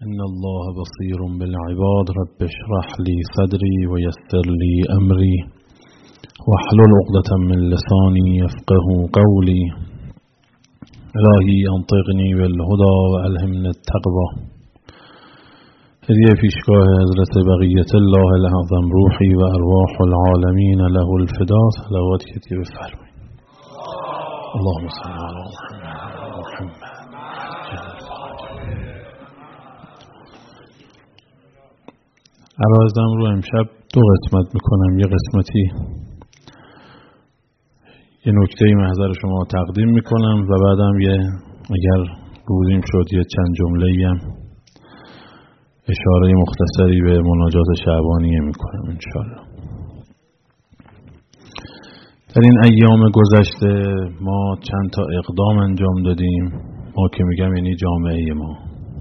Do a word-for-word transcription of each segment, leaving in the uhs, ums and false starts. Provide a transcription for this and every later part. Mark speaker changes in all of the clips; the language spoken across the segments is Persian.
Speaker 1: إن الله بصير بالعباد رب اشرح لي صدري ويسر لي أمري واحلل عقدة من لساني يفقه قولي إلهي أنطقني بالهدى وألهمني التقوى. هدية پیشگاه حضرت بقیت الله الأعظم روحی و ارواح العالمین له الفدا. صلوات کتیب فرمایید. اللهم صل علی محمد محمد. عرایزم رو امشب دو قسمت میکنم. یه قسمتی یه نکته محضر شما تقدیم میکنم و بعدم یه اگر روزیم شد یه چند جمله‌ای هم اشاره مختصری به مناجات شعبانیه میکنم انشالله. در این ایام گذشته ما چند تا اقدام انجام دادیم. ما که میگم یعنی جامعه ما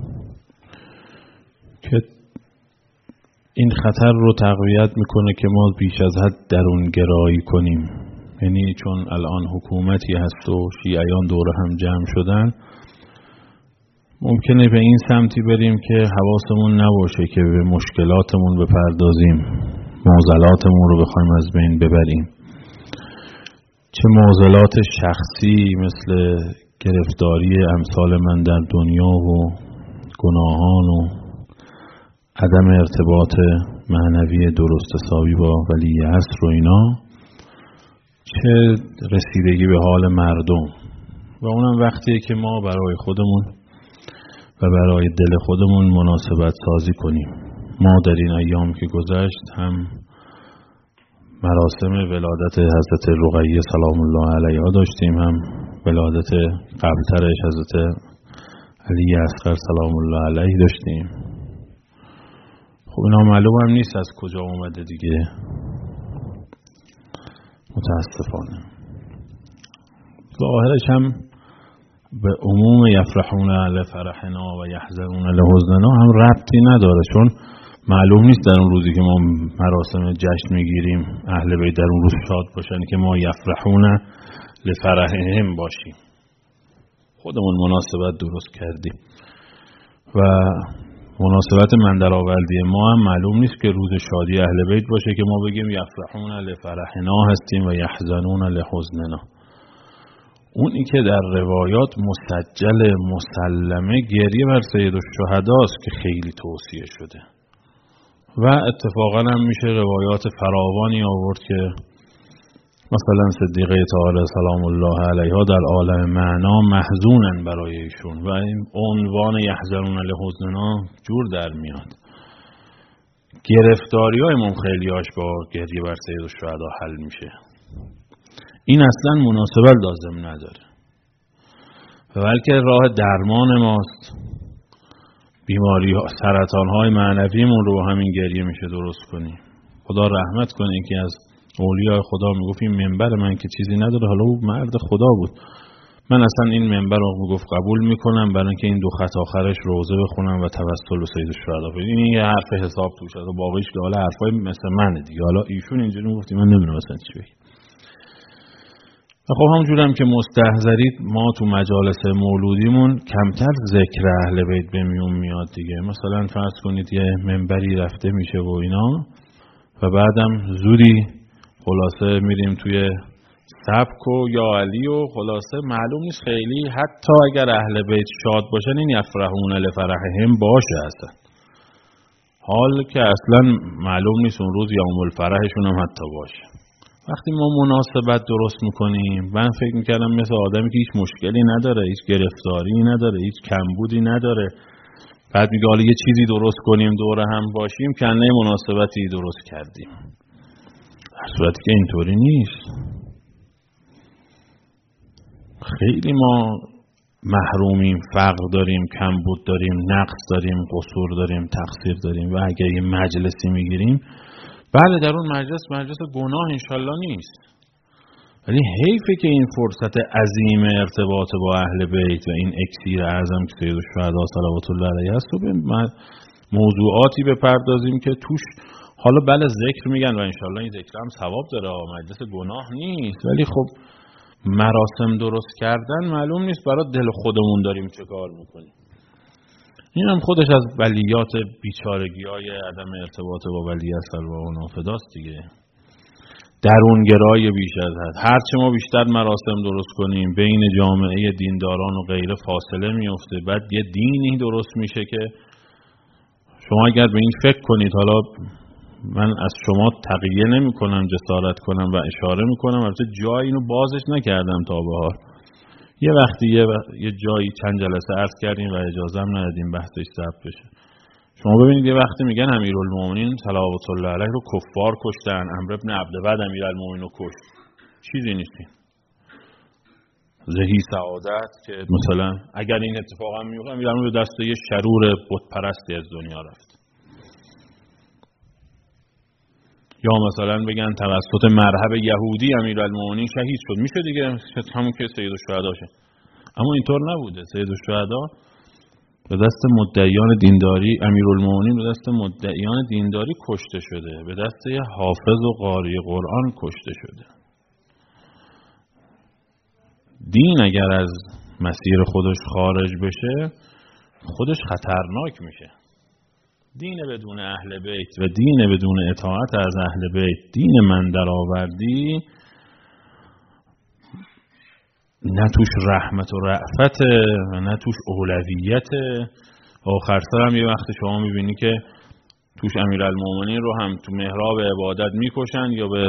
Speaker 1: که این خطر رو تقویت میکنه که ما بیش از حد درونگرایی کنیم. یعنی چون الان حکومتی هست و شیعیان دور هم جمع شدن، ممکنه به این سمتی بریم که حواسمون نباشه که به مشکلاتمون بپردازیم، معضلاتمون رو بخوایم از بین ببریم. چه معضلات شخصی مثل گرفتاری امثال من در دنیا و گناهان و عدم ارتباط معنوی درست حسابی با ولی عصر و اینا، چه رسیدگی به حال مردم. و اونم وقتیه که ما برای خودمون و برای دل خودمون مناسبت سازی کنیم. ما در این ایام که گذشت هم مراسم ولادت حضرت رقیه سلام الله علیها داشتیم، هم ولادت قبلترش حضرت علی اصغر سلام الله علیه داشتیم. خب اینا معلوم هم نیست از کجا اومده دیگه، متاسفانه. ظاهرش هم به عموم یفرحون لفرحنا و یحزنون لحزننا هم ربطی نداره، چون معلوم نیست در اون روزی که ما مراسم جشن میگیریم اهل بیت در اون روز شاد باشن که ما یفرحون لفرحهم باشیم. خودمون مناسبت درست کردیم و مناسبت من در آوردی ما هم معلوم نیست که روز شادی اهل بیت باشه که ما بگیم یفرحون لفرحنا هستیم و یحزنون لحزننا. اونی که در روایات مسجل مسلمه گریه بر سید الشهدا است که خیلی توصیه شده و اتفاقا هم میشه روایات فراوانی آورد که مثلا صدیقه طاهره سلام الله علیها در عالم معنا محزونن برای ایشون و این عنوان یحزنون لحزننا جور در میاد. گرفتاری های من خیلی هاش با گریه بر سید الشهدا حل میشه. این اصلا مناسبت لازم نداره و بلکه راه درمان ماست. بیماری ها، سرطان های معنویمون رو همین گریه میشه درست کنیم. خدا رحمت کنه که از اولیاء خدا میگفت این منبر من که چیزی نداره، حالا او مرد خدا بود. من اصلا این منبر رو میگفت قبول میکنم برای اینکه این دو خط آخرش روزه بخونم و توسل به سید الشهدا بدین. این یه حرف حساب توش هست و باقیش که حالا حرفای مثل منه دیگه. حالا ایشون اینجوری میگفت من نمیدونم اصلا چی بگم. خب همونجور هم که مستحضرید ما تو مجالس مولودیمون کمتر ذکر اهل بیت به میون میاد دیگه. مثلا فرض کنید یه منبری رفته میشه و اینا و بعدم زوری خلاصه میریم توی سبک و یا علی و خلاصه معلوم نیست خیلی حتی اگر اهل بیت شاد باشن این یفرحون لفرحهم باشه اصلا، حال که اصلا معلوم نیست اون روز یوم الفرحشون هم حتی باشه. وقتی ما مناسبت درست میکنیم، من فکر میکردم مثل آدمی که هیچ مشکلی نداره، هیچ گرفتاری نداره، هیچ کمبودی نداره، بعد میگه حالا یه چیزی درست کنیم دور هم باشیم، کنه مناسبتی درست کردیم. در صورتی که اینطوری نیست. خیلی ما محرومیم، فقر داریم، کمبود داریم، نقص داریم، قصور داریم، تقصیر داریم و اگر یه مجلسی میگیریم، بله در اون مجلس مجلس گناه انشالله نیست، ولی حیفه که این فرصت عظیم ارتباط با اهل بیت و این اکسیر اعظم که سید الشهدا صلوات الله علیه است و به موضوعاتی بپردازیم که توش حالا بله ذکر میگن و انشالله این ذکر هم ثواب داره، مجلس گناه نیست، ولی خب مراسم درست کردن معلوم نیست برای دل خودمون داریم چه کار میکنیم. این هم خودش از بلیات بیچارگی های عدم ارتباط با ولی اصل و نافداست دیگه. درونگرای بیش از حد. هرچه ما بیشتر مراسم درست کنیم بین جامعه دینداران و غیره فاصله میفته، بعد یه دینی درست میشه که شما اگر به این فکر کنید، حالا من از شما تقیه نمی کنم، جسارت کنم و اشاره میکنم، البته جایی اینو بازش نکردم تا به حال، یه وقتی یه, وقت یه جایی چند جلسه عرض کردیم و اجازه هم ندادیم بحثش ثبت بشه. شما ببینید یه وقتی میگن امیرالمومنین صلوات الله علیه رو کفار کشتن، عمرو بن عبدود امیرالمومنین رو کشت، چیزی نیستین. زهی سعادت که مثلا اگر این اتفاق هم میفته امیرالمومنین به دست یه شرور بت پرستی از دنیا رفت. یا مثلا بگن توسط مرهب یهودی امیرالمومنین شهید شد، میشه دیگه، همون که سید الشهدا شه. اما اینطور نبوده. سید الشهدا به دست مدعیان دینداری، امیرالمومنین به دست مدعیان دینداری کشته شده، به دست یه حافظ و قاری قرآن کشته شده. دین اگر از مسیر خودش خارج بشه خودش خطرناک میشه. دین بدون اهل بیت و دین بدون اطاعت از اهل بیت، دین من درآوردی، نه توش رحمت و رأفت و نه توش اولویت. آخر سر هم یه وقت شما میبینی که توش امیرالمومنین رو هم تو محراب عبادت میکشن یا به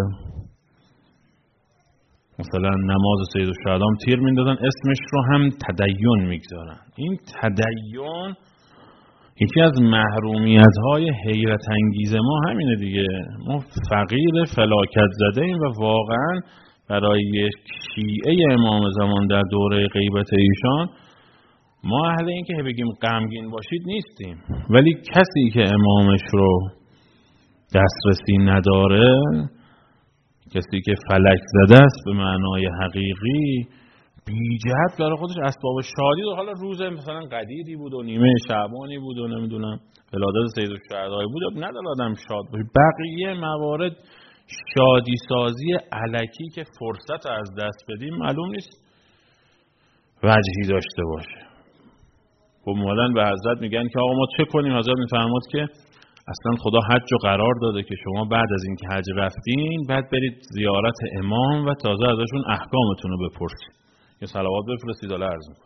Speaker 1: مثلا نماز سید الشهدا هم تیر میندازن، اسمش رو هم تدین میگذارن. این تدین یکی از محرومیت‌های حیرت انگیز ما همینه دیگه. ما فقیر فلاکت زده ایم و واقعا برای شیعه امام زمان در دوره غیبت ایشان ما اهل این که بگیم غمگین باشید نیستیم، ولی کسی که امامش رو دسترسی نداره، کسی که فلک زده است به معنای حقیقی، بی جهت برای خودش اسباب شادی داره. حالا روز مثلا قدیری بود و نیمه شعبانی بود و نمیدونم ولادت سید الشهدا بود، نداره آدم شاد باشه. بقیه موارد شادی سازی الکی که فرصت از دست بدیم معلوم نیست وجهی داشته باشه. خب مولانا به حضرت میگن که آقا ما چه کنیم؟ حضرت میفرماد که اصلا خدا حج رو قرار داده که شما بعد از این که حج رفتین بعد برید زیارت امام و تازه ازشون احکامتون رو بپرسید. یه صلوات بفرستید. حالا عرض میکنم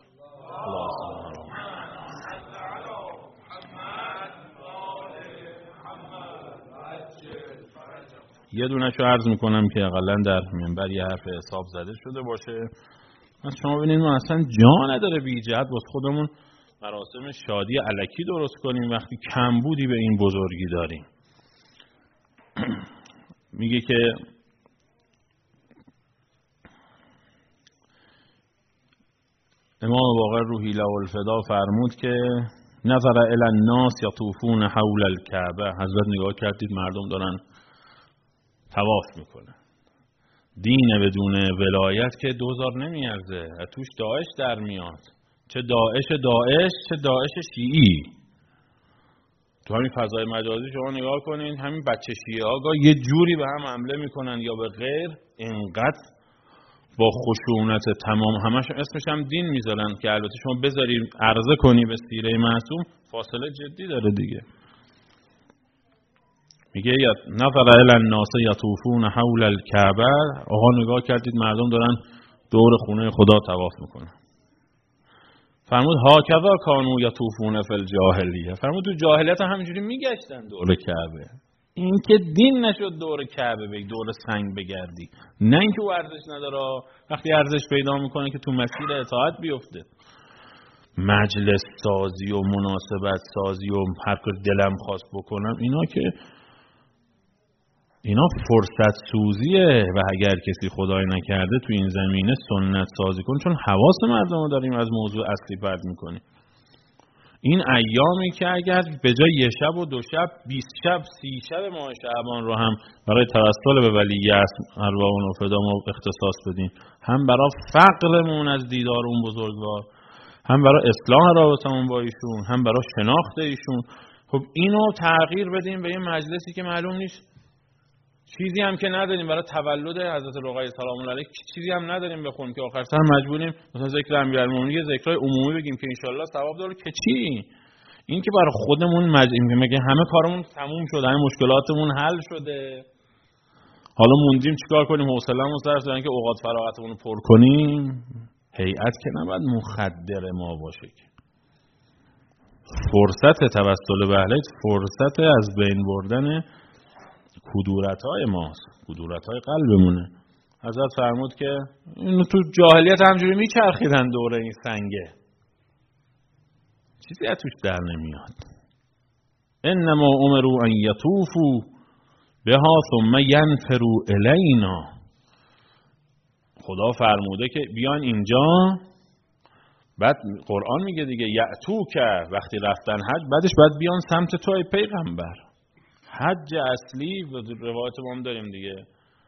Speaker 1: یه دونشو عرض میکنم که اقلا در منبر یه حرف حساب زده شده باشه. از شما ببینید ما اصلا جا نداره بی جهت واسه خودمون مراسم شادی الکی درست کنیم وقتی کمبودی به این بزرگی داریم. میگه که امام باقر روحی له الفدا فرمود که نظر الی الناس یطوفون حول الکعبه. حضرت نگاه کردید مردم دارن طواف میکنه. دین بدون ولایت که دوزار نمیارزه، توش داعش در میاد، چه داعش داعش چه داعش شیعی. تو همین فضای مجازی شما نگاه کنین، همین بچه شیعه ها یه جوری به هم حمله میکنن یا به غیر، اینقدر با خشونت تمام، همش اسمش هم دین میذارن که البته شما بذارید عرضه کنی به سیره معصوم فاصله جدی داره دیگه. میگه نظر الی الناس یطوفون حول الکعبه. آقا نگاه کردید مردم دارن دور خونه خدا طواف میکنن. فرمود هاکذا کانوا یطوفون فی الجاهلیه. فرمود تو جاهلیت همینجوری میگشتن دور کعبه. این که دین نشد دور کعبه بگی، دور سنگ بگردی، نه اینکه ورزش نداره. وقتی ارزش پیدا میکنه که تو مسیر اطاعت بیفته. مجلس سازی و مناسبت سازی و هر کار دلم خواست بکنم، اینا که اینا فرصت سوزیه و اگر کسی خدای نکرده تو این زمینه سنت سازی کن، چون حواس مردم رو داریم از موضوع اصلی پرت میکنیم. این ایامی که اگر به جای یه شب و دو شب بیست شب سی شب ماه شعبان رو هم برای توسل به ولی اسم ارواح و فدا ما اختصاص بدیم، هم برای فقرمون از دیدار اون بزرگوار، هم برای اصلاح رابطمون با ایشون، هم برای شناخت ایشون، خب اینو تغییر بدیم به یه مجلسی که معلوم نیست. چیزی هم که نداریم برای تولد حضرت رقیه سلام الله علیه، چیزی هم نداریم بخونیم که آخر سر مجبوریم مثلا ذکر امیرالمومنین ذکرای عمومی بگیم که ان شاءالله ثواب داره که چی؟ این که برای خودمون مج... میگه همه کارمون تموم شده، همه مشکلاتمون حل شده، حالا موندیم چیکار کنیم؟ حوصله‌مون سر رسید که اوقات فراغتمون رو پر کنیم. هیئت که نباید مخدر ما باشه که. فرصت توسل به اهل فرصت از بین بردن کدورت‌های ماست، کدورت‌های قلبمونه. حضرت فرمود که اینو تو جاهلیت همجوری میچرخیدن دوره این سنگه، چیزی از توش در نمیاد. انما امروا ان یطوفوا بها ثم ینفروا الینا. خدا فرموده که بیان اینجا، بعد قرآن میگه دیگه یأتو که وقتی رفتن حج، بعدش باید بیان سمت تو ای پیغمبر. حج اصلی و روایت ما هم داریم دیگه،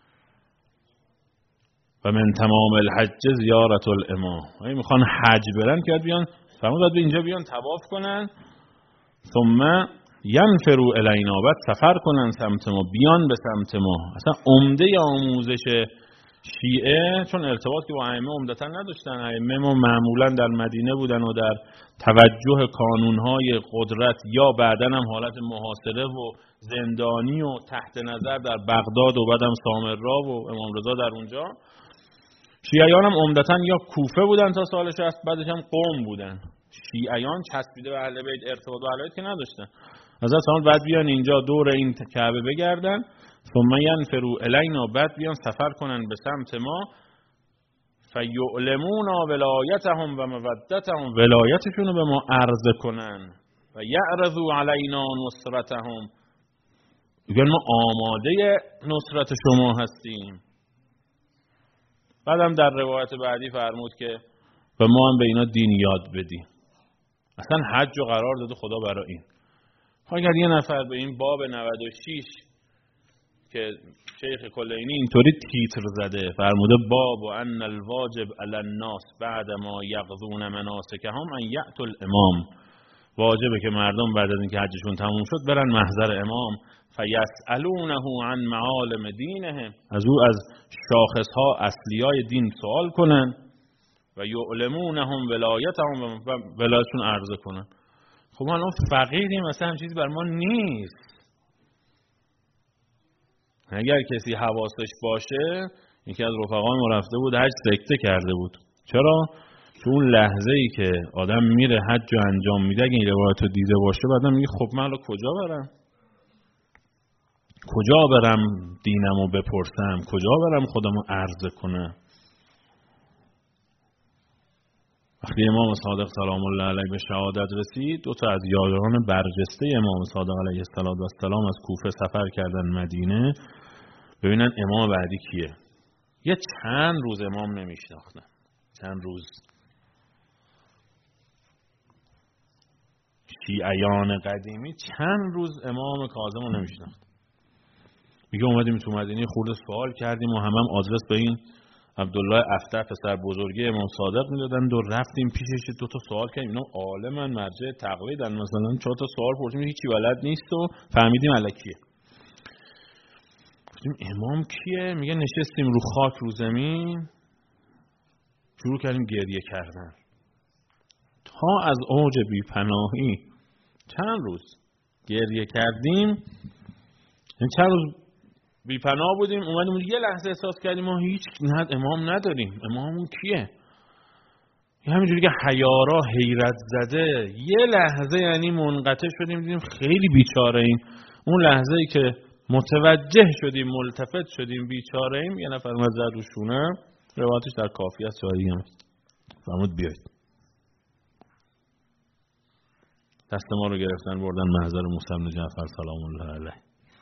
Speaker 1: و من تمام الحج زیارت الامام. اگه میخوان حج برن که بیان، فرمود باید اینجا بیان طواف کنن، ثم ینفروا الینا، بعد سفر کنن سمت ما، بیان به سمت ما. اصلا عمده آموزش شیعه، چون ارتباطی با ائمه عمدتا نداشتن، ائمه ما معمولا در مدینه بودن و در توجه کانونهای قدرت یا بعدن هم حالت محاصره و زندانی و تحت نظر در بغداد و بعدم سامرا و امام رضا در اونجا. شیعیان هم عمدتا یا کوفه بودن تا سال شصت، بعدش هم قم بودن. شیعیان چسبیده به اهل بیت، ارتباط با اهل بیت که نداشتن. حضرت فرمود بعد بیان اینجا دور این کعبه بگردن، ثم ینفروا الینا، بعد بیان سفر کنن به سمت ما، فیعلمونا ولایتهم و مودتهم، ولایتشون رو به ما عرضه کنن، و یعرضوا علینا نصرتهم، میگن ما آماده نصرت شما هستیم. بعدم در روایت بعدی فرمود که و ما هم به اینا دین یاد بدیم. اصلا حج رو قرار داده خدا برای این. اگر یه نفر به این باب نود و شش که شیخ کلینی اینطوری تیتر زده، فرموده باب و ان الواجب علی الناس بعد ما یقضون مناسکهم ان یأتوا الامام، واجبه که مردم بعد از اینکه حجشون تموم شد برن محضر امام، فیسألونه عن معالم دینهم، از او از شاخصها اصلیای دین سوال کنن، و یعلمونهم ولایتهم، و ولایتشون عرضه کنن. خب ما الان فقیریم، مثلا هم چیزی بر ما نیست. اگر کسی حواسش باشه، یکی از رفقای ما رفته بود حج، سکته کرده بود. چرا؟ چون اون لحظه ای که آدم میره حج رو انجام میده، اگه این روایت رو دیده باشه، بعدم میگه خب من الان کجا برم؟ کجا برم دینمو بپرسم؟ کجا برم خودمو عرضه کنم؟ وقتی امام صادق سلام الله علیه به شهادت رسید، دو تا از یاران برجسته امام صادق علیه السلام از کوفه سفر کردن مدینه ببینن امام بعدی کیه. یه چند روز امام نمیشناختن، چند روز. شیعیان قدیمی چند روز امام کاظم رو نمیشناختن. میگه اومدیم تو مدینه خورده سوال کردیم و همه هم آدرس به این عبدالله افتح پسر بزرگی امام صادق میدادن، دو رفتیم پیشش دو تا سوال کردیم، اینا عالمن مرجع تقلیدن، مثلا چهار تا سوال پرسیدیم هیچی بلد نیست و فهمیدیم الکیه. گفتیم امام کیه؟ میگه نشستیم رو خاک رو زمین، شروع کردیم گریه کردن تا از اوج بی پناهی. چند روز گریه کردیم، این چند روز بی پناه بودیم، اومدیم یه لحظه احساس کردیم ما هیچ امام نداریم، اماممون کیه؟ همینجوری که حیارا حیرت زده یه لحظه یعنی منقطع شدیم، دیدیم خیلی بیچاره ایم. اون لحظه ای که متوجه شدیم، ملتفت شدیم بیچاره ایم، یه نفر اومد زد رو شونه، روایتش در کافی است جایی هم فرمود بیایید. دست ما رو گرفتن بردن محضر موسی بن جعفر سلام الله علیه.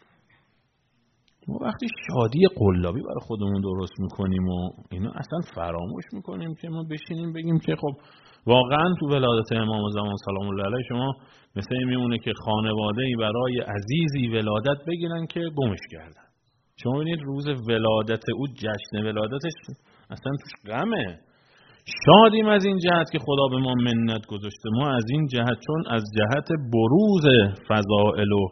Speaker 1: ما وقتی شادی قلابی برای خودمون درست میکنیم و اینا اصلا فراموش میکنیم که ما بشینیم بگیم که خب واقعا تو ولادت امام زمان سلام الله علیه شما مثل این میمونه که خانواده‌ای برای عزیزی ولادت بگیرن که گمش کردن. شما ببینید روز ولادت او، جشن ولادتش اصلا توش غمه. شادیم از این جهت که خدا به ما منت گذاشته، ما از این جهت چون از جهت بروز فضائل و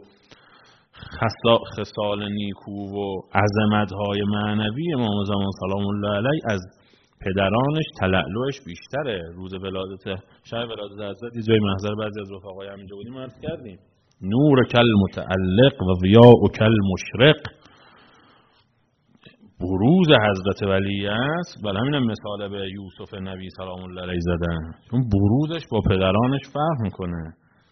Speaker 1: خصال نیکو و عظمت‌های معنوی امام زمان سلام الله علیه از پدرانش تلألؤش بیشتره. روز ولادت شب ولادت حضرت یه جای محضر بعضی از رفقای همینجا بودیم عرض کردیم نور کل متعلق و ضیاء کل مشرق. بروز حضرت ولی است، ولی همین مثال به یوسف نبی سلام الله علیه زدن، چون بروزش با پدرانش فرق میکنه.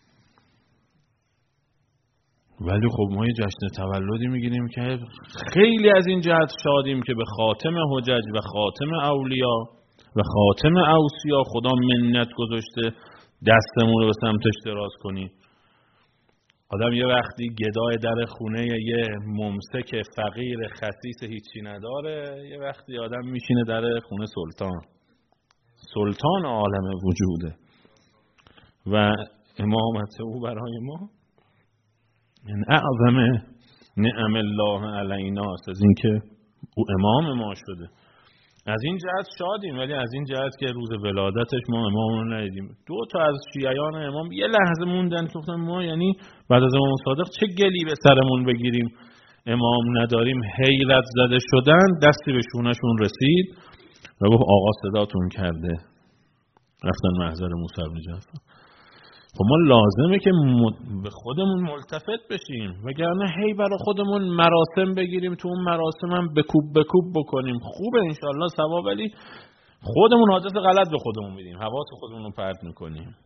Speaker 1: ولی خب ما یه جشن تولدی میگیریم که خیلی از این جهت شادیم که به خاتم حجج و خاتم اولیا و خاتم اوصیا خدا منت گذاشته دستمون رو به سمتش دراز کنیم. آدم یه وقتی گدای در خونه یه ممسک فقیر خسیس هیچی نداره، یه وقتی آدم میشینه در خونه سلطان، سلطان عالم وجوده و امامت او برای ما این اعظم نعم الله علینا است، از این که او امام ما شده. از این جهت شادیم، ولی از این جهت که روز ولادتش ما امام رو ندیدیم. دو تا از شیعیان امام یه لحظه موندن که گفتن ما یعنی بعد از امام صادق چه گلی به سرمون بگیریم امام نداریم. حیرت زده شدن، دستی به شونشون رسید و گفت آقا صداتون کرده. رفتن محضر موسی بن جعفر. خب ما لازمه که به خودمون ملتفت بشیم، وگرنه هی برای خودمون مراسم بگیریم، تو اون مراسم هم بکوب بکوب بکنیم. خوبه انشالله ثواب، ولی خودمون حادث غلط به خودمون میدیم، حواس خودمون رو پرت میکنیم.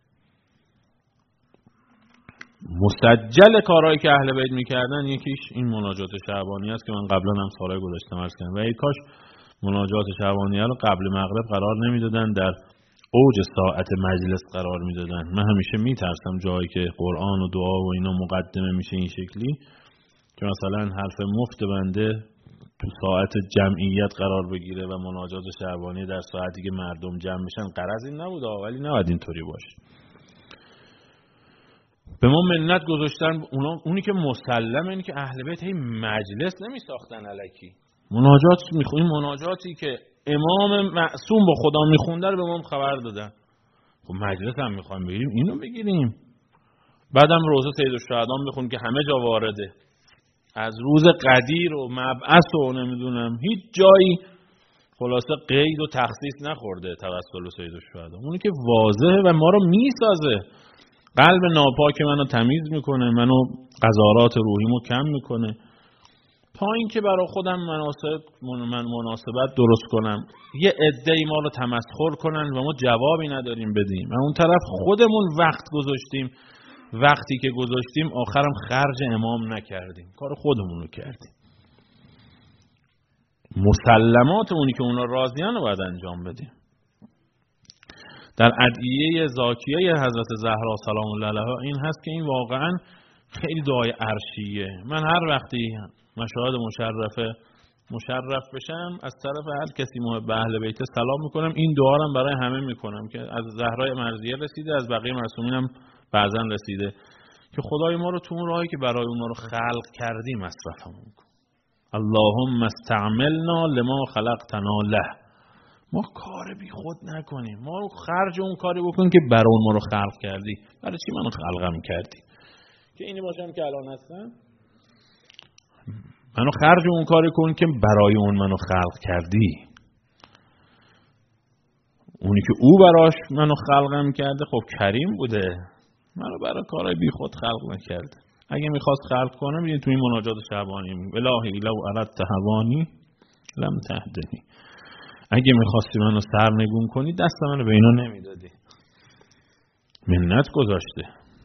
Speaker 1: مسجل کارهایی که اهل بیت میکردن یکیش این مناجات شعبانی است که من قبلا هم سالهای گذشته عرض کردم. و ای کاش مناجات شعبانیه رو قبل مغرب قرار نمیدادن، در اوج ساعت مجلس قرار میدادن. من همیشه میترسم جایی که قرآن و دعا و اینا مقدمه میشه این شکلی که مثلا حرف مفت بنده تو ساعت جمعیت قرار بگیره و مناجات شعبانی در ساعتی که مردم جمع میشن. غرض این نبوده، ولی نباید اینطوری باشه. به ما منت گذاشتن. اونا اونی که مسلمه اینه که اهل بیت هی مجلس نمیساختن الکی. مناجات میخونیم، مناجاتی که امام معصوم با خدا میخونده رو به ما خبر دادن. خب مجلس هم میخوایم بگیریم اینو بگیریم. بعدم روزه سید الشهدا میخونیم که همه جا وارده، از روز قدیر و مبعث و نمیدونم هیچ جایی خلاصه قید و تخصیص نخورده توسل سید الشهدا. اونی که واضحه و ما رو میسازه، قلب ناپاک منو تمیز میکنه، منو قذارات روحیمو کم میکنه، تا اینکه برای خودم مناسب من مناسبت درست کنم. یه عده‌ای ما رو تمسخر کنن و ما جوابی نداریم بدیم. و اون طرف خودمون وقت گذاشتیم، وقتی که گذاشتیم آخرم خرج امام نکردیم، کار خودمون رو کردیم. مسلمات اونی که اونا راضیان رو باید انجام بدیم. در ادعیه زاکیه حضرت زهرا سلام الله علیها این هست که این واقعا خیلی دعای عرشیه. من هر وقتی مشاهد مشرفه مشرف بشم از طرف هر کسی محب اهل بیت سلام میکنم. این دعا رو برای همه میکنم که از زهرای مرضیه رسیده، از بقیه معصومین هم بعضن رسیده، که خدای ما رو تو اون راهی که برای اون ما رو خلق کردی مصرفمون کن. اللهم استعملنا لما خلقتنا له. ما کار بی خود نکنیم، ما رو خرج اون کاری بکن که برای اون ما رو خلق کردی. برای چی منو خلقم کردی که اینی باشم که الان هستم؟ منو خرج اون کاری کن که برای اون منو خلق کردی. اونی که او براش منو خلقم کرده خب کریم بوده، منو برای کارهای بی خود خلق نکرده. اگه میخواست خلق کنه ببینید تو این مناجات شعبانی الهی لو اردت هوانی لم تهدنی. اگه میخواستی منو سرنگون کنی دست منو به اینا نمیدادی. منت گذاشته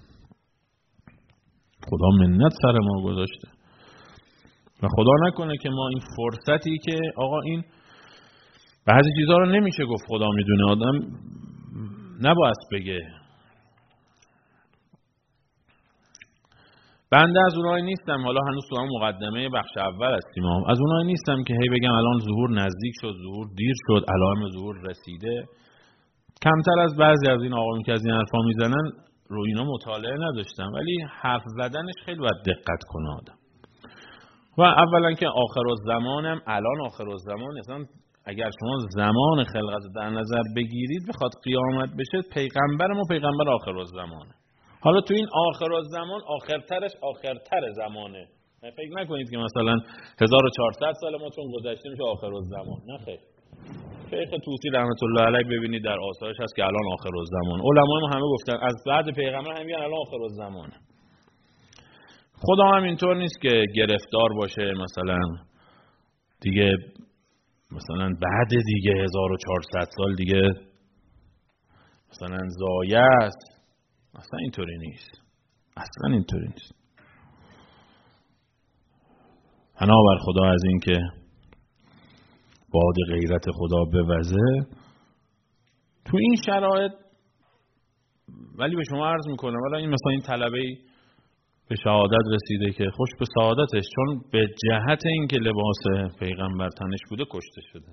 Speaker 1: خدا، منت سر ما گذاشته. و خدا نکنه که ما این فرصتی که آقا این بعضی چیزها رو نمیشه گفت خدا میدونه، آدم نباید بگه. بنده از اونایی نیستم، حالا هنوز تو هم مقدمه بخش اول هستیم، از اونایی نیستم که هی بگم الان ظهور نزدیک شد، ظهور دیر شد، علائم ظهور رسیده. کمتر از بعضی از این آقایون که از این حرفا میزنن رو اینا مطالعه نداشتم، ولی حرف زدنش خیلی باید دقت کنه آدم. و اولا که آخر الزمانم الان آخر الزمان اصلا اگر شما زمان خلقت در نظر بگیرید بخواد قیامت بشه، پیغمبر ما پیغمبر آخر الزمانه. حالا تو این آخر الزمان آخرترش آخرتر زمانه. فکر نکنید که مثلا هزار و چهارصد سال ما چون گذشته میشه آخر الزمان. نه خیر. شیخ طوسی رحمت الله علیه ببینید در آثارش هست که الان آخرالزمان. علمای ما همه گفتن از بعد پیغمبر هم میگن الان آخرالزمان. خدا هم اینطور نیست که گرفتار باشه مثلا دیگه مثلا بعد دیگه هزار و چهارصد سال دیگه مثلا زایه است. اصلا اینطوری نیست. اصلا اینطوری نیست. حنا بر خدا از این که باد غیرت خدا بوزه تو این شرایط. ولی به شما عرض میکنم ولی این مثلا این طلبه‌ای به شهادت رسیده که خوش به سعادتش، چون به جهت اینکه لباس پیغمبر تنش بوده کشته شده.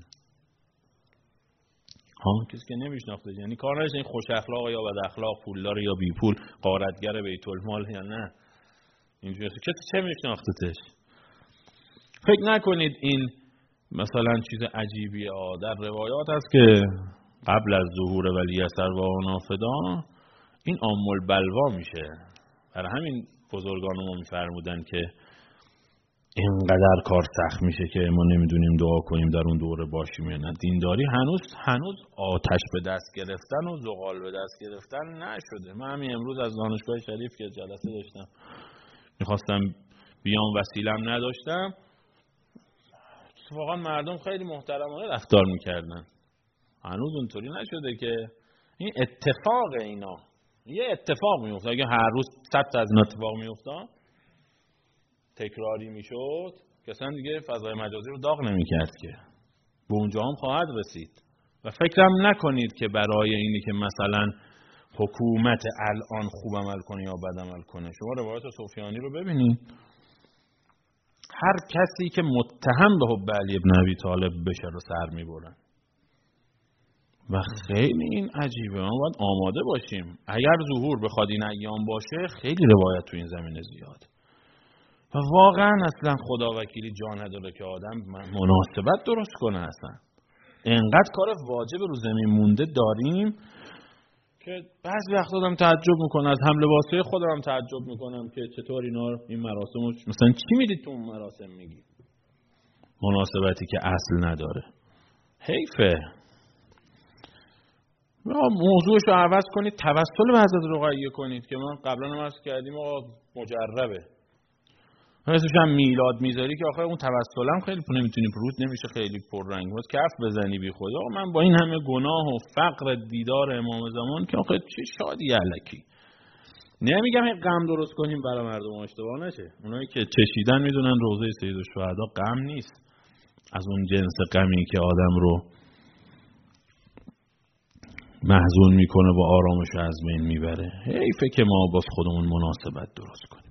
Speaker 1: ها کسی که نمیشناخته، یعنی کار نداشت این خوش اخلاق یا بد اخلاق، پولدار یا بی پول، غارتگر بیت المال یا نه، اینجوری کسی چه میشناختتش. فکر نکنید این مثلا چیز عجیبیه. در روایات هست که قبل از ظهور ولی اثر و نافدا این عام البلوا میشه. برای همین بزرگان ما میفرمودن که اینقدر کار سخت میشه که ما نمیدونیم دعا کنیم در اون دوره باشیم یا نه. دینداری هنوز هنوز آتش به دست گرفتن و زغال به دست گرفتن نشده. من همین امروز از دانشگاه شریف که جلسه داشتم میخواستم بیام وسیلم نداشتم، واقعا مردم خیلی محترمانه رفتار میکردن. هنوز اونطوری نشده که این اتفاق اینا یه اتفاق میفته. اگه هر روز صد تا از این اتفاق میفته تکراری میشد که اصلا دیگه فضای مجازی رو داغ نمیکرد که به اونجا هم خواهد رسید. و فکرم نکنید که برای اینی که مثلا حکومت الان خوب عمل کنه یا بد عمل کنه. شما روایت سفیانی رو ببینید، هر کسی که متهم به حب علی ابن ابی طالب بشه رو سر میبرن. و خیلی این عجیبه. ما باید آماده باشیم اگر ظهور بخواد این ایام باشه. خیلی روایت تو این زمینه زیاد و واقعا اصلا خدا وکیلی جا نداره که آدم مناسبت درست کنه. اصلا انقدر کار واجب رو زمین مونده داریم که بعضی وقتا آدم تعجب میکنه. از هم لباسه خودم هم تعجب میکنم که چطور اینا این مراسم مثلا چی میدید تو اون مراسم میگی مناسبتی که اصل نداره. حیفه. موضوعش رو عوض کنید، توسل به حضرت رقیه کنید که من قبلا هم عرض کردیم آقا مجربه. مثلا هم میلاد میذاری که آخه اون توسل هم خیلی نمیتونی پروت نمیشه، خیلی پررنگ بود کف بزنی بی خدا. من با این همه گناه و فقر دیدار امام زمان که آخه چه شادی الکی. نمیگم این غم درست کنیم برای مردم اشتباه نشه. اونایی که چشیدن میدونن روضه سید الشهدا غم نیست از اون جنس غمی که آدم رو محزون میکنه و آرامش رو از بین میبره. حیفه که ما باز خودمون مناسبت درست کنیم.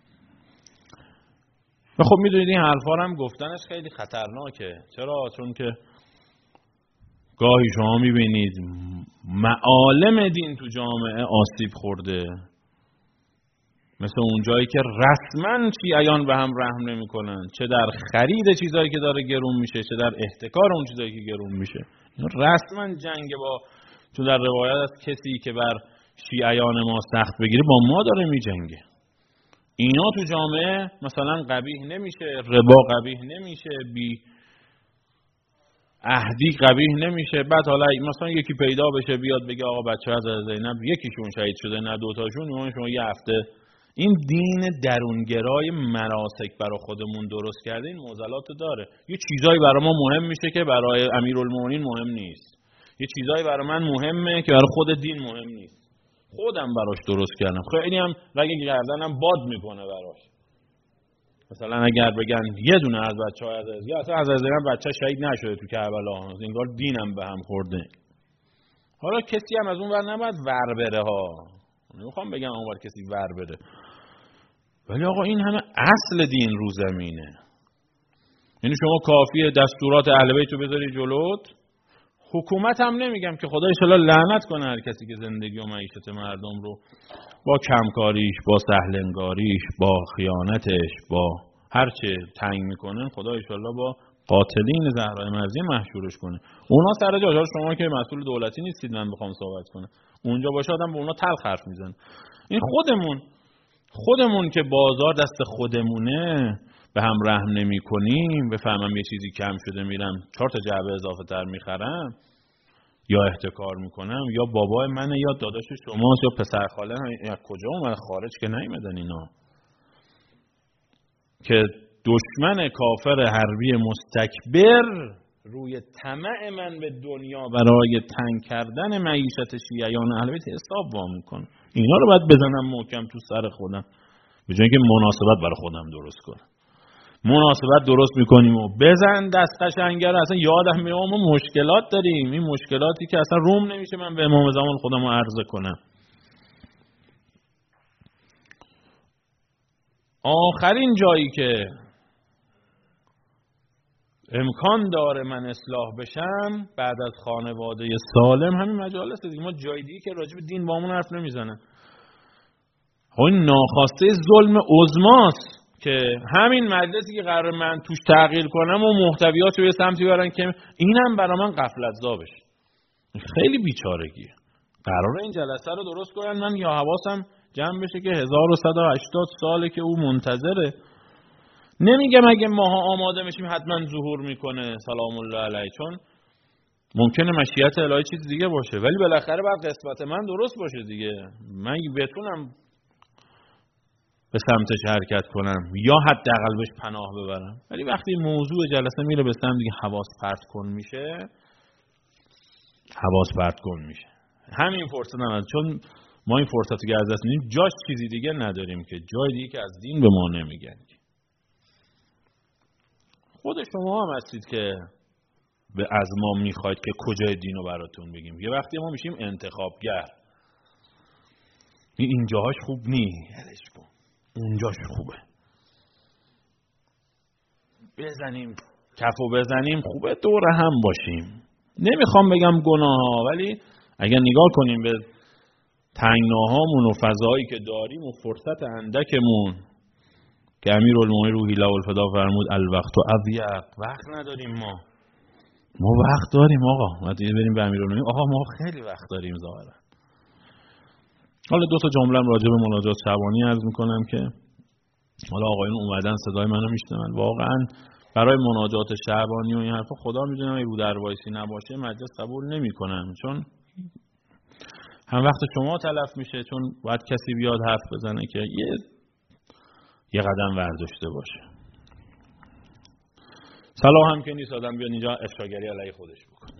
Speaker 1: و خب میدونید این حرفا هم گفتنش خیلی خطرناکه. چرا؟ چون که گاهی شما میبینید معالم دین تو جامعه آسیب خورده، مثل اون جایی که رسما شیعیان به هم رحم نمیکنن، چه در خرید چیزایی که داره گرون میشه چه در احتکار اون چیزایی که گرون میشه. رسما جنگ با تو در روایت از کسی که بر شیعیان ما سخت بگیره با ما داره میجنگه. اینا تو جامعه مثلا قبیح نمیشه، ربا قبیح نمیشه، بی اهدی قبیح نمیشه. بعد حالا مثلا یکی پیدا بشه بیاد بگه آقا بچه از زینب یکیشون شهید شده نه دوتاشون، ایمان شما یه هفته. این دین درونگرای مناسک برای خودمون درست کرده این معضلاتو داره. یه چیزایی برای ما مهم میشه که برای امیرالمومنین مهم نیست. یه چیزایی برای من مهمه که برای خود دین مهم نیست. خودم براش درست کردم. خیلی هم رگ گردنم باد میکنه براش. مثلا اگر بگن یه دونه از بچه‌ها از یا اصلا از زینب بچه شهید نشده تو کربلا، انگار دینم به هم خورده. حالا کسی هم از اون ور نباید ور بره ها. نمیخوام بگم اون ور کسی ور بره. ولی آقا این همه اصل دین رو زمینه. یعنی شما کافیه دستورات اهل بیت رو بذاری جلوت. حکومت هم نمیگم که خدا ان شاءالله لعنت کنه هر کسی که زندگی و معیشت مردم رو با کمکاریش، با سهلنگاریش، با خیانتش، با هر چه تنگ میکنه، خدا ان شاءالله با قاتلین زهرای مرضی محشورش کنه. اونا سر جاش، شما که مسئول دولتی نیستید من بخوام صحبت کنم. اونجا باشه آدم به اونا تلخ حرف میزنه. این خودمون خودمون که بازار دست خودمونه، به هم رحم نمی کنیم، بفهمم یه چیزی کم شده میرم چهار تا جعبه اضافه تر میخرم یا احتکار میکنم، یا بابای منه یا داداش شماست یا پسر خاله، یا کجا اومد خارج که نیومدن اینا که دشمن کافر حربی مستکبر روی طمع من به دنیا برای تنگ کردن معیشت شیعیان اهل بیت حساب وا میکنه. اینا رو باید بزنم محکم تو سر خودم، به جای اینکه مناسبت برای خودم درست کنم. مناسبت درست میکنیم و بزن دست قشنگه رو. اصلا یادم میاد ما مشکلات داریم، این مشکلاتی که اصلا روم نمیشه من به امام زمان خودم رو عرضه کنم. آخرین جایی که امکان داره من اصلاح بشم بعد از خانواده سالم همین مجالسه دیگه. ما جای دیگه که راجع به دین با همون حرف نمیزنن. این ناخواسته ظلم عظماست که همین مجلسی که قرار من توش تغییر کنم و محتویات رو یه سمتی برن که اینم برای من غفلت زا بشه. خیلی بیچارگیه. قراره این جلسه رو درست کنن من یا حواسم جمع بشه که هزار و صد و هشتاد ساله که او منتظره. نمیگم اگه ماها آماده میشیم حتما ظهور میکنه سلام الله علیه، چون ممکنه مشیت الهی چیز دیگه باشه، ولی بالاخره باید قسمت من درست باشه دیگه. من بتونم به سمتش حرکت کنم یا حداقل بهش پناه ببرم. ولی وقتی موضوع جلسه میره به سمت دیگه حواس پرت کن میشه، حواس پرت کن میشه. همین فرصت نداریم، چون ما این فرصت رو از دست میدیم، جاش چیزی دیگه نداریم که جای دیگه که از دین به ما نمیگن. خود شما هم هستید که به از ما میخواید که کجای دین رو براتون بگیم. یه وقتی ما میشیم انتخابگر، این جاهاش خوب نی یادش کن، اونجاش خوبه، بزنیم کفو بزنیم خوبه، دور هم باشیم. نمیخوام بگم گناه ها، ولی اگر نگاه کنیم به تنگناهامون و فضایی که داریم و فرصت اندکمون که امیرالمومنین روحی الله الفدا فرمود الوقت و اضیق، وقت نداریم. ما ما وقت داریم آقا، ما دیگه بریم به امیرالمومنین آقا ما خیلی وقت داریم ظاهرا. حالا دو تا جمله راجع به مناجات شعبانی عرض میکنم که حالا آقایون اومدن صدای منو میشنون. واقعا برای مناجات شعبانی و این حرفا خدا میدونه اگه رو دروایسی نباشه مجلس قبول نمیکنم، چون هم وقت شما تلف میشه، چون باید کسی بیاد حرف بزنه که یه یه قدم ورداشته باشه. صلاح هم که نیست آدم بیاد اینجا افشاگری علیه خودش بکنه.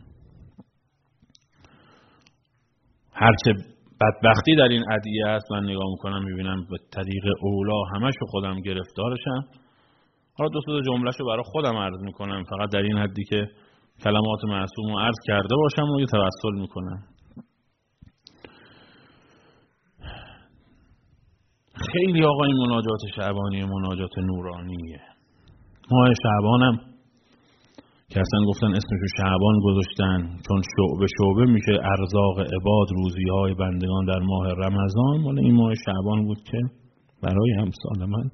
Speaker 1: هرچه بدبختی در این ادعیه هست من نگاه میکنم میبینم به طریق اولا همشو خودم گرفتارشم. حالا دو تا جملهشو برای خودم عرض میکنم، فقط در این حدی که کلمات معصوم رو عرض کرده باشم و یه توسل میکنم. خیلی آقا این مناجات شعبانی مناجات نورانیه. ماه شعبانم که اصلا گفتن اسمشو شعبان گذاشتن چون شعبه شعبه میشه ارزاق عباد، روزیهای بندگان در ماه رمضان. مال این ماه شعبان بود که برای امثال من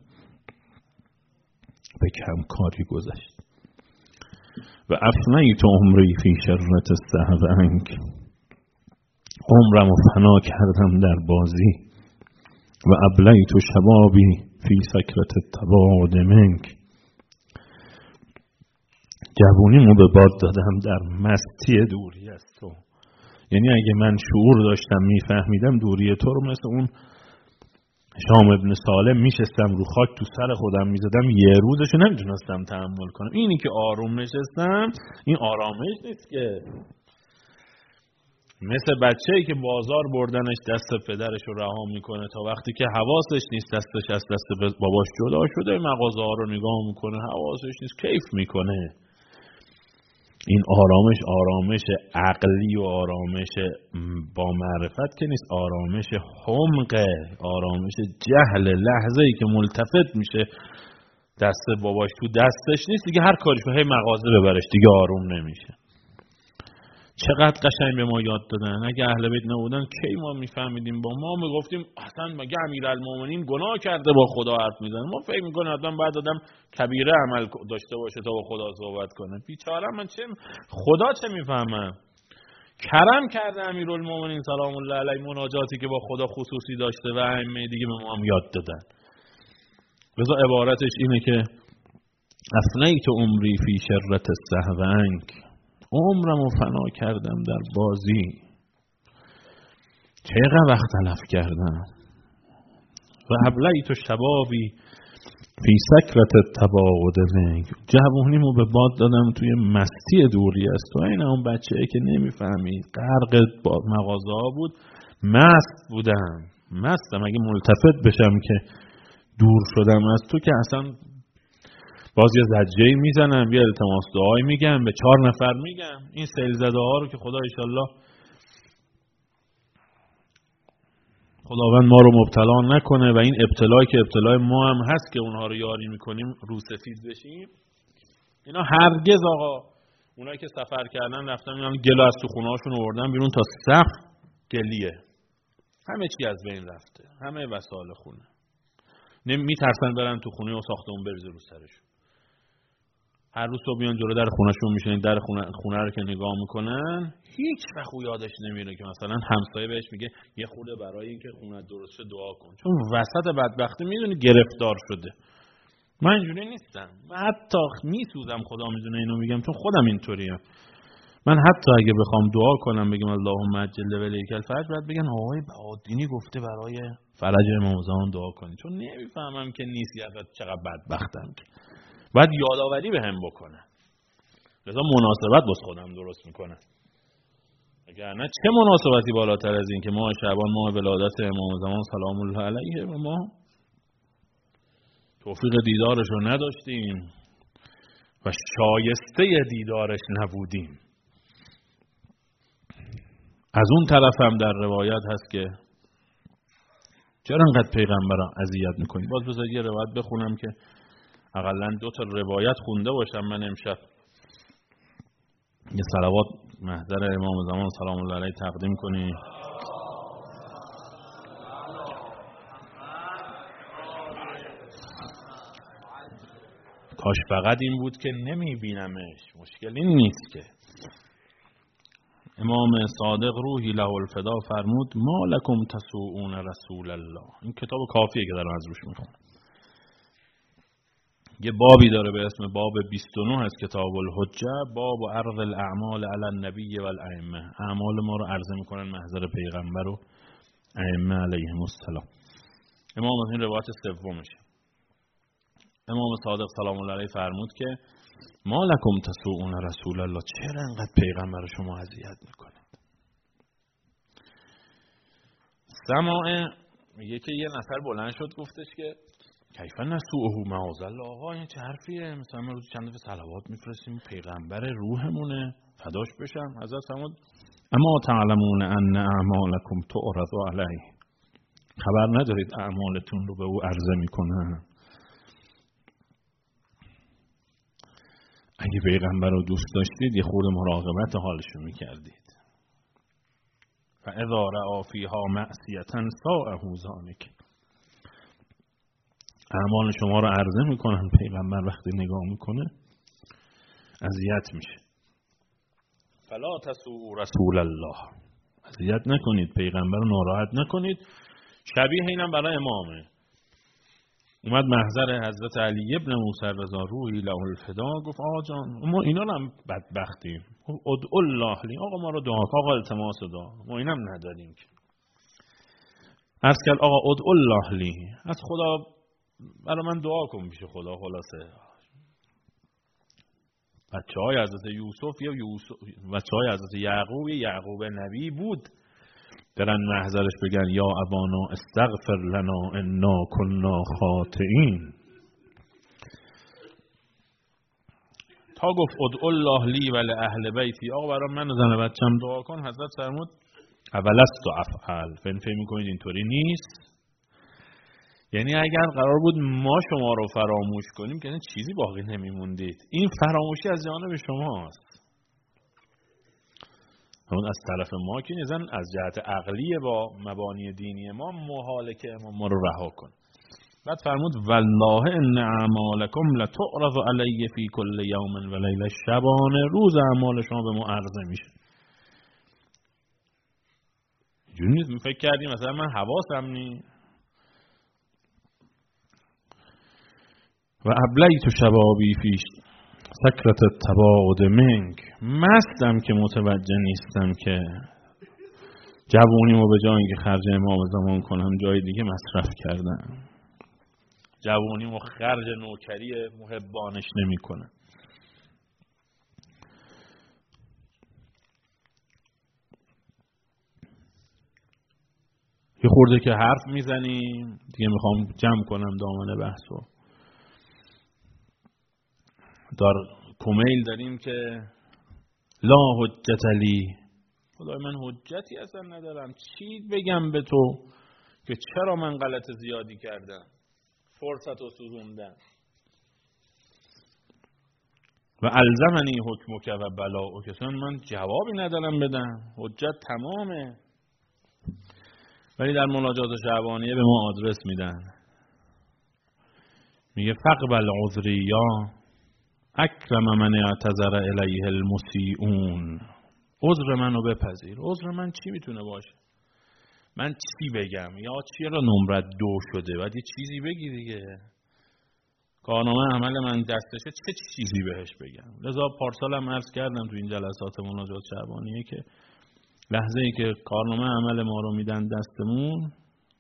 Speaker 1: به کم کاری گذشت. و افنیت عمری فی شرة السهوانک، عمرم فنا کردم در بازی. و ابلیت شبابی فی سکرة التباعد منک، جوونیمو به باد دادم در مستی دوری از تو. یعنی اگه من شعور داشتم میفهمیدم دوری تو رو مثل اون شام ابن سالم میشستم رو خاک تو سر خودم میزدم، یه روزشو نمیتونستم تحمل کنم. اینی که آروم نشستم این آرامش نیست که مثل بچه‌ای که بازار بردنش دست پدرش رو رها میکنه تا وقتی که حواسش نیست دستش از دست باباش جدا شده مغازه ها رو نگاه میکنه، حواسش نیست کیف میکنه. این آرامش آرامش عقلی و آرامش با معرفت که نیست، آرامش حمقه، آرامش جهل. لحظه‌ای که ملتفت میشه دست باباش تو دستش نیست دیگه، هر کاریش به مغازه ببرش دیگه آروم نمیشه. چقدر قشنگ به ما یاد دادن. اگه اهل بیت نبودن کی ما میفهمیدیم؟ با ما میگفتیم اصلا مگه امیرالمومنین گناه کرده با خدا حرف میزنه؟ ما فکر میکنیم آدم بعد آدم کبیره عمل داشته باشه تا با خدا صحبت کنه. بیچاره من چه خدا چه میفهمم؟ کرم کرده امیرالمومنین سلام الله علیه مناجاتی که با خدا خصوصی داشته و ائمه دیگه به ما هم یاد دادن. بذار عبارتش اینه که افنیت عمری فی شرة السهو عنک، عمرم رو فنا کردم در بازی، چقدر وقت تلف کردم. و ابلیت شبابی فی سکرت التباعد منک، جوونیمو به باد دادم توی مستی دوری از تو. این اون بچه‌ای که نمیفهمید، غرق مغازه ها بود، مست بودم، مستم. اگه ملتفت بشم که دور شدم از تو که اصلا باز یه زجه‌ای میزنم، یه التماس دعایی میگم، به چهار نفر میگم این سیل زده ها رو که خدا انشالله خداوند ما رو مبتلا نکنه و این ابتلایی که ابتلای ما هم هست که اونها رو یاری میکنیم رو سفید بشیم. اینا هرگز آقا، اونایی که سفر کردن رفتن میان گلو از تو خونه هاشون آوردن بیرون تا سقف گلیه، همه چی از بین رفته، همه وسایل خونه. میترسن برن تو خونه و ساختمون بریزه رو سرشون. هر روز صبح میان جلو در خونهشون میشینن، در خونه خونه رو که نگاه میکنن هیچ وقت یادش نمیره که مثلا همسایه بهش میگه یه خورده برای اینکه خونه درست شه دعا کن، چون وسط بدبختی میدونی گرفتار شده. من اینجوری نیستم، من حتی میسوزم، خدا میدونه اینو میگم چون خودم اینطوریم. من حتی اگه بخوام دعا کنم بگم اللهم عجل ولیک الفرج، بعد بگن آقای بهادینی گفته برای فرج امام زمان دعا کنی، چون نمیفهمم که نیست یا چقدر بدبختم که باید یادآوری بهم بکنه. لذا مناسبت باز خودم درست میکنه. اگر نه چه مناسبتی بالاتر از این که ماه شعبان ماه ولادت امام زمان سلام الله علیه و ما توفیق دیدارش رو نداشتیم و شایسته دیدارش نبودیم. از اون طرف هم در روایت هست که چرا انقدر پیغمبر را اذیت میکنی؟ باز بذارید یه روایت بخونم که اقلا دو تا روایت خونده باشم من امشب. یه صلوات محضر امام زمان سلام الله علیه تقدیم کنی. کاش فقط این بود که نمیبینمش، مشکل این نیست که. امام صادق روحی له الفدا فرمود ما لکم تسوؤون رسول الله. این کتاب کافیه که دارم از روش میخونم. یه بابی داره به اسم باب بیست و نه از کتاب الحجه، باب و عرض الاعمال علی النبی و الائمه. اعمال ما رو عرضه میکنن محضر پیغمبر و ائمه علیهم السلام. امام از این روایت سومشه. امام صادق سلام الله علیه فرمود که ما لکم تسوؤون رسول الله، چرا انقدر پیغمبر شما اذیت میکنید؟ سماع میگه که یه نفر بلند شد گفتش که کیف نسوءه معاذالله. آقا این چه حرفیه؟ مثلا ما روز چند دفعه صلوات میفرستیم، پیغمبر روحمونه، فداش بشم. حضرت فرمود اما تعلمون ان اعمالکم تعرض علیه، خبر ندارید اعمالتون رو به او عرضه میکنن. اگه پیغمبر رو دوست داشتید یه خورده مراقبت حالشو میکردید. و اذا رأى فیها معصیة ساءه ذلک، اعمال شما رو عرضه میکنن، پیغمبر وقتی نگاه میکنه اذیت میشه. فلا تسوءوا رسول الله، اذیت نکنید پیغمبر رو، ناراحت نکنید. شبیه اینم برای امامه. اومد محضر حضرت علی ابن موسی رضا روحی له الفدا، گفت آقا جان ما اینا رو هم بدبختیم، ادعو الله لی، آقا ما رو دعا، آقا التماس دعا، ما اینم نداریم که. عرض کرد آقا ادعو الله لی، از خدا برای من دعا کن پیش خدا. خلاصه بچه های حضرت یوسف یا یوسف بچه های حضرت یعقوب یعقوب نبی بود، برن محضرش بگن یا ابانا استغفر لنا انا کنا خاطئین. تا گفت ادعو الله لی و لاهل بیتی، آقا برای من و زن بچم دعا کن. حضرت فرمود اولست افعل، فهم فهم میکنید اینطوری نیست. یعنی اگر قرار بود ما شما رو فراموش کنیم که چیزی باقی نمیموندید. این فراموشی از جانب شماست. اون از طرف ما که نیزن از جهت عقلی با مبانی دینی ما محاله که امام ما رو رها کن. بعد فرمود والله ان اعمالکم لتعرض علی فی کل یوم و لیله، شبانه روز اعمال شما به ما عرضه میشه. جون نیست فکر کردیم مثلا من حواسم نی. و ابلیت شبابی فی سکرت التباعد منک، مستم که متوجه نیستم که جوونیمو به جای اینکه خرج امام زمان کنم جای دیگه مصرف کردم، جوونیمو خرج نوکری محبانش نمی کنم. یه خورده که حرف میزنیم دیگه میخوام جمع کنم دامن بحثو. در کمیل داریم که لا حجت لی، خدای من حجتی اصلا ندارم، چی بگم به تو که چرا من غلط زیادی کردم، فرصت رو سوزوندم. و الزمنی حکمک و بلاؤک، اصلا من جوابی ندارم بدم، حجت تمامه. ولی در مناجات شعبانیه به ما آدرس میدن، میگه فقبل عذری یا اکرم من اعتذر الیه المسیئون، عذر منو بپذیر. عذر من چی میتونه باشه؟ من چی بگم؟ یا چرا نمرت دو شده؟ باید یه چیزی بگی دیگه. کارنامه عمل من دستشه، چه چیزی بهش بگم؟ لذا پارسالم عرض کردم تو این جلسات مناجات شعبانیه که لحظه ای که کارنامه عمل ما رو میدن دستمون،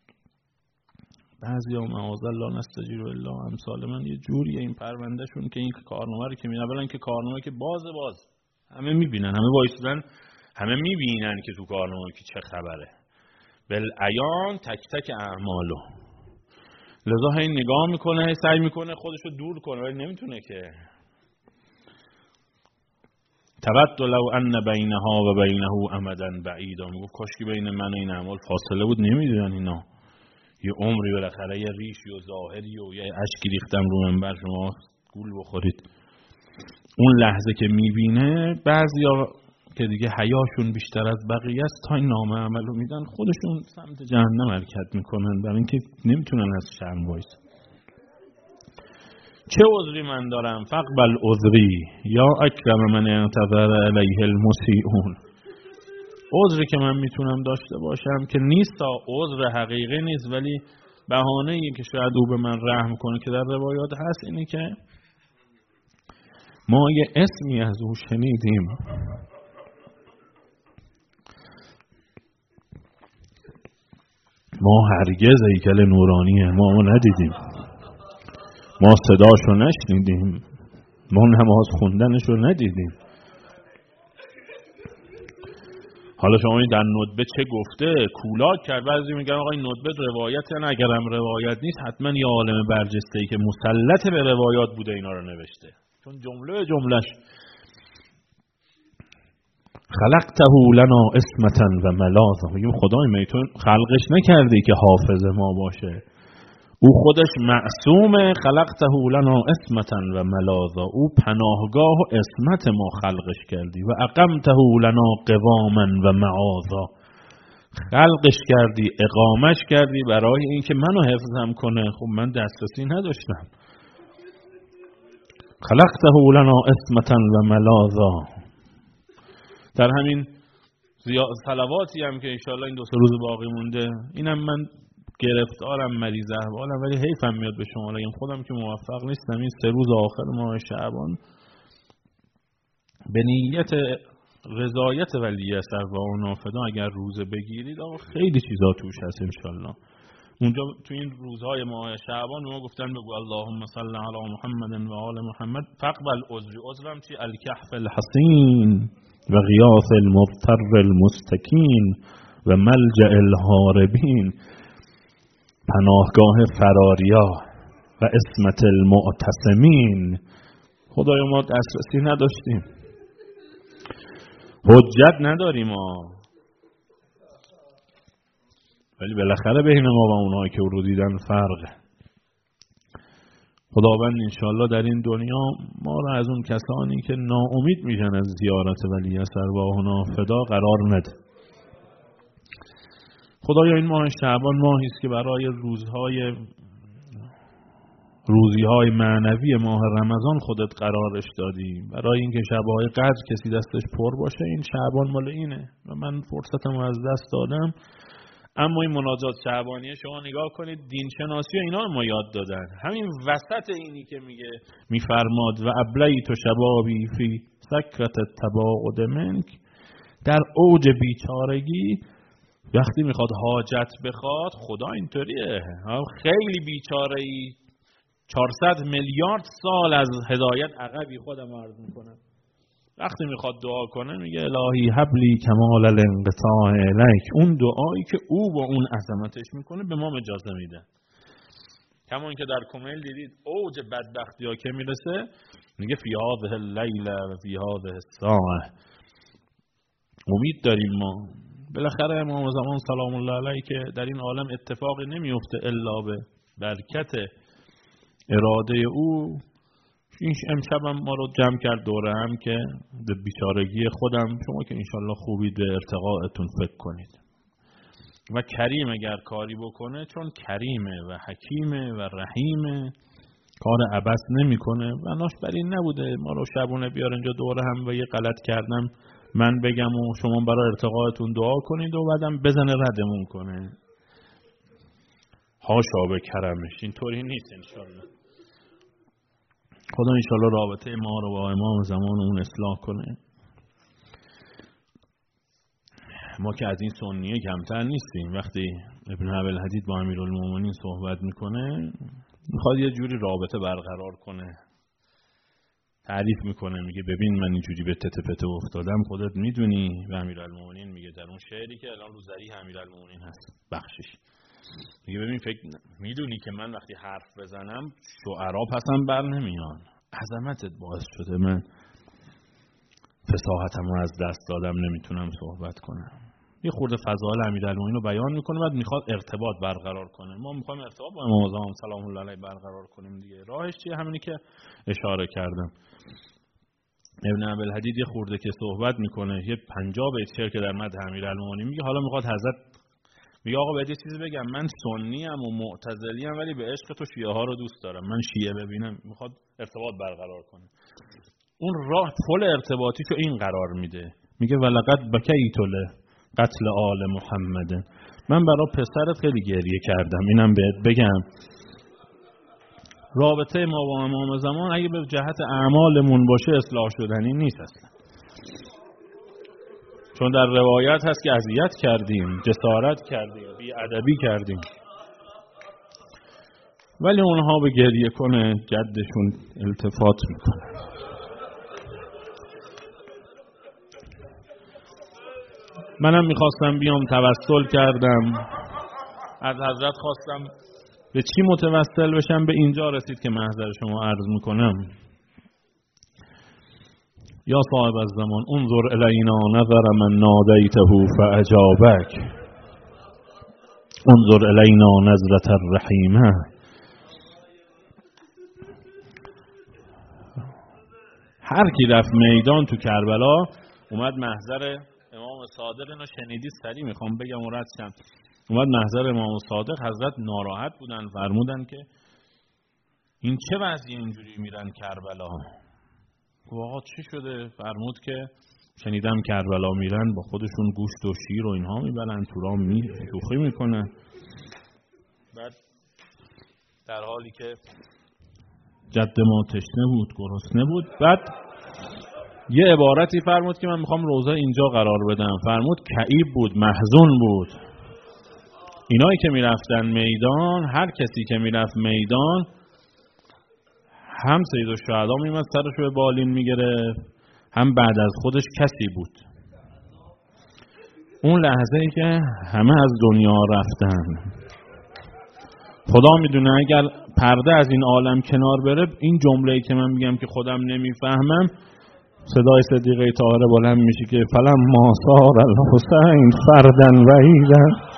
Speaker 1: بعضی ها معاذالله نستجیر الا امثال من، یه جوریه این پروندهشون که این کارنامه رو که میدن، اولا که کارنامه که باز باز همه میبینن، همه وایسادن، همه میبینن که تو کارنامه که چه خبره، بالعیان تک تک اعمالو. لذا هی نگاه میکنه، هی سعی میکنه خودشو دور کنه، ولی نمیتونه که. تود لو ان بینها و بینه امدا بعیدا، میگه کاش که بین من و این اعمال فاصله بود، نمیدونن اینا. یه عمری بالاخره یه ریشی و ظاهری و یه اشکی ریختم رو منبر شما گول بخورید. اون لحظه که میبینه، بعضیا که دیگه حیاشون بیشتر از بقیه است، تا این نامه عملو میدن خودشون سمت جهنم حرکت میکنن، برای اینکه نمیتونن از شرم وایس. چه عذری من دارم؟ فقبل عذری یا اکرم من اعتذر علیه المسیئون. عذری که من میتونم داشته باشم که نیست، عذر حقیقی نیست، ولی بهانه ای که شاید او به من رحم کنه که در روایات هست، اینی که ما یه اسمی از او شنیدیم، ما هرگز هیکل نورانی ما ندیدیم، ما صداشو نشنیدیم، ما نماز خوندنشو ندیدیم. حالا شما در ندبه چه گفته؟ کولاک کرد. بعضی میگن آقا این ندبه روایت، نه اگرم روایت نیست حتما یه عالم برجسته‌ای که مسلط به روایات بوده اینا رو نوشته، چون جمله جملهش خلقته لنا اسمتا و ملاذا، میگیم خدای میتون خلقش نکردی که حافظ ما باشه، او خودش معصومه. خلقته لنا اسمتا و ملاذا، او پناهگاه و اسمت ما خلقش کردی. و اقمته لنا قواما و معاذا، خلقش کردی، اقامش کردی برای اینکه منو حفظم کنه. خب من دسترسی نداشتم. خلقته لنا اسمتا و ملاذا. در همین صلواتی هم که انشاءالله این دو سه روز باقی مونده، اینم من گرفتارم، مریض احوالم، ولی حیفم میاد به شما بگم خودم که موفق نیستم. این سه روز آخر ماه شعبان به نیت رضایت ولی اثر و نافدا اگر روزه بگیرید، آقا خیلی چیزا توش هست انشاءالله. اونجا تو این روزهای ماه شعبان ما گفتن بگو اللهم صل علی محمد و آل محمد فقبل عذری. عذرم چی؟ الکهف الحصین و غیاث المضطر المستکین و ملجأ الهاربین، پناهگاه فراریا و اسمت المعتصمین. خدایا ما دسترسی نداشتیم، حجت نداریم ما، ولی بالاخره بین ما و اونایی که او رو دیدن فرقه. خداوند انشاءالله در این دنیا ما را از اون کسانی که ناامید میشن از زیارت ولی ارواح نافدا قرار نده. خدایا این ماه شعبان ماهی است که برای روزهای روزیهای معنوی ماه رمضان خودت قرارش دادی، برای اینکه شبهای قدر کسی دستش پر باشه. این شعبان مال اینه و من فرصتم از دست دادم. اما این مناجات شعبانیه شما نگاه کنید، دین شناسی و اینا ما یاد دادن. همین وسط اینی که میگه میفرماد و ابلیت شبابی فی سکرت التباعد منک، در اوج بیچارگی وقتی میخواد حاجت بخواد، خدا اینطوریه، خیلی بیچاره‌ای، چهارصد میلیارد سال از هدایت عقبی خودم عرض میکنم. وقتی میخواد دعا کنه میگه الهی حبلی کمال الانقطاع الیک. اون دعایی که او با اون عظمتش میکنه به ما اجازه میده. همون که در کمیل دیدید اوج بدبختی ها که میرسه میگه فی هذه اللیله و فی هذه الساعه. امید داریم ما بالاخره امام زمان سلام الله علیه که در این عالم اتفاقی نمیفته الا به برکت اراده او. این امشبم ما رو جمع کرد دوره هم که به بیچارگی خودم، شما که انشالله خوبید به ارتقاءتون فکر کنید. و کریم اگر کاری بکنه، چون کریمه و حکیمه و رحیمه، کار عبث نمیکنه و ناش بر این نبوده ما رو شبونه بیار اینجا دوره هم و یه غلط کردم من بگم و شما برای ارتقاءتون دعا کنید و بعدم بزنه ردمون کنه. حاشا به کرمش، اینطوری نیست انشالله. خدا انشالله رابطه ما رو با امام زمان اون اصلاح کنه. ما که از این سنیه کمتر نیستیم. وقتی ابن ابوالحدید با امیرالمومنین صحبت میکنه میخواد یه جوری رابطه برقرار کنه، تعریف میکنه، میگه ببین من اینجوری به تته پته افتادم خودت میدونی. و امیرالمومنین میگه در اون شعری که الان رو ذریح امیرالمومنین هست بخشش، میگه ببین فکر میدونی که من وقتی حرف بزنم شعرا پسم بر نمیان، عظمتت باعث شده من فصاحتمو از دست دادم نمیتونم صحبت کنم. یه خورده فضائل امیرالمومنین رو بیان میکنه، بعد میخواد ارتباط برقرار کنه. ما میخوایم ارتباط با امام زمان سلام الله علیه برقرار کنیم دیگه. راهش چیه؟ همینی که اشاره کردم. ابن ابوالحدید یه خورده که صحبت میکنه، یه پنجاه بیت شعر که در مدح امیرالمومنین میگه، حالا میخواد حضرت میگه آقا بهت یه چیزی بگم، من سنی ام و معتزلی ام ولی به عشق تو شیعه ها رو دوست دارم، من شیعه ببینم. میخواد ارتباط برقرار کنه. اون راه پل ارتباطی تو این قرار میده، میگه ولقد بکیت له قتل آل محمد، من برای پسرت خیلی گریه کردم. اینم بهت بگم رابطه ما با امام زمان اگه به جهت اعمالمون باشه اصلاح شدنی نیست اصلا. چون در روایت هست که اذیت کردیم، جسارت کردیم، بی‌ادبی کردیم، ولی اونها به گریه کنه جدشون التفات میکنه. منم میخواستم بیام توسل کردم، از حضرت خواستم به چی متوسل بشم، به اینجا رسید که محضر شما عرض میکنم. یا صاحب الزمان انظر الینا نظر من نادیته فاجابک، انظر الینا نظرة الرحیمه. هر کی رفت میدان تو کربلا اومد محضر امام صادق، اینو شنیدی سریع میخوام بگم و رد شم. اومد محضر امام صادق، حضرت ناراحت بودن، فرمودن که این چه وضعی اینجوری میرن کربلا؟ واقعا چی شده؟ فرمود که شنیدم کربلا میرن با خودشون گوشت و شیر و اینها میبرن، تو راه می شوخی میکنن. بعد در حالی که جد ما تشنه بود، گرسنه بود. بعد یه عبارتی فرمود که من میخوام روزه اینجا قرار بدم. فرمود کئیب بود، محزون بود. اینایی که میرفتن میدان، هر کسی که میرفت میدان، هم سید الشهدا میمد سرش به بالین میگرفت، هم بعد از خودش کسی بود. اون لحظه ای که همه از دنیا رفتن، خدا میدونه اگر پرده از این عالم کنار بره، این جمله‌ای که من میگم که خودم نمیفهمم، صدای صدیقه طاهره بلند میشه که فلما صار الحسین فردا وحیدا.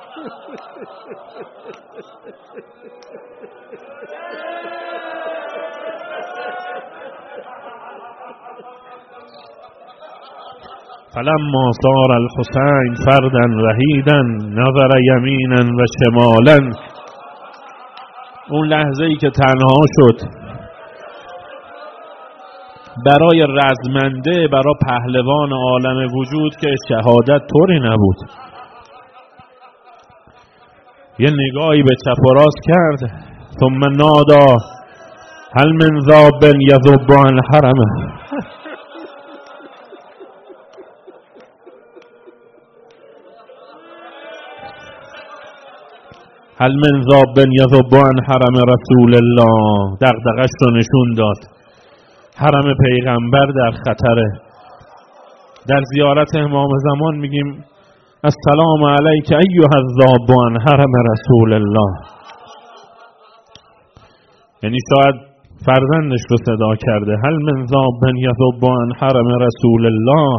Speaker 1: فلما صار الحسین فردا وحیدا نظر یمینا و شمالا. اون لحظه ای که تنها شد، برای رزمنده، برای پهلوان عالم وجود که شهادت طوری نبود، یه نگاهی به چپ و راست کرد. ثم نادا هل من ذاب یذب عن حرمه. هل من ذاب یذب عن حرم رسول الله. دغدغش رو نشون داد. حرم پیغمبر در خطره. در زیارت امام زمان میگیم السلام علیک ایها الذاب عن حرم رسول الله. یعنی شاید فرزندش رو صدا کرده. هل من ذاب یذب عن حرم رسول الله.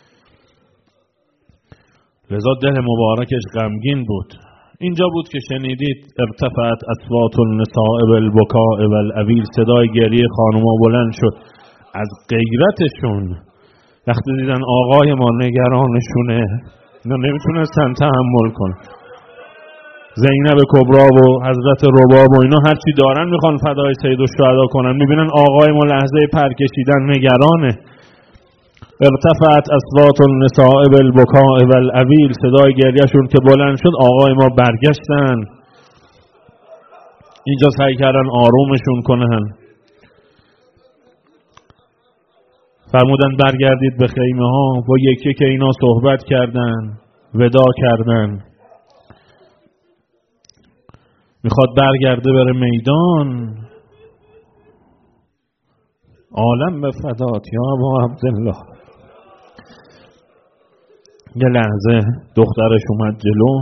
Speaker 1: لذا دل مبارکش غمگین بود. اینجا بود که شنیدید ارتفعت اصوات النساء بالبکاء والعویل. صدای گریه خانوما بلند شد از غیرتشون وقتی دیدن آقای ما نگرانشونه. اینا نمیتونستن تحمل کنن. زینب کبرا و حضرت رباب و اینا هرچی دارن میخوان فدای سید الشهدا کنن. میبینن آقای ما لحظه پر کشیدن نگرانه. ارتفعت اصوات النساء بالبکاء والعویل. صدای گریهشون که بلند شد آقای ما برگشتن. اینجا سعی کردن آرومشون کنن. فرمودن برگردید به خیمه ها. با یکی که اینا صحبت کردن، وداع کردن. میخواد برگرده بره میدان. عالم به فدات یا ابا عبدالله. یه لحظه دخترش اومد جلو.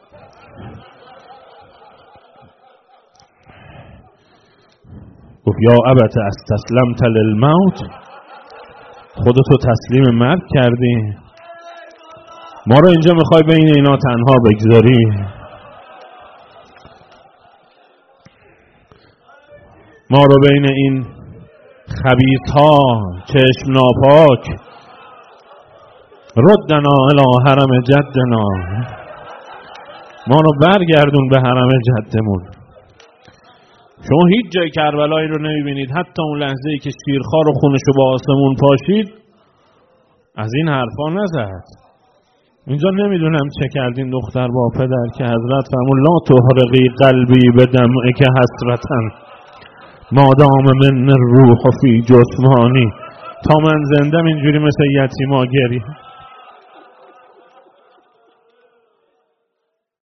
Speaker 1: گفت یا ابت استسلمت للموت. خودتو تسلیم مرگ کردی. ما رو اینجا میخوای بین اینا تنها بگذاری. ما رو بین این خبیث ها چشم ناپاک. ردنا الی حرم جدنا. ما رو برگردون به حرم جدمون. شما هیچ جای کربلایی رو نمیبینید. حتی اون لحظه‌ای که شیرخوار و خونشو با آسمون پاشید از این حرفا نزد. اینجا نمیدونم چه کردین دختر با پدر که حضرت فرمود لا تحرقی قلبی بدمعک حسرتن مادام من الروح فی جسمانی. تا من زندم اینجوری مثل یتیما گریه.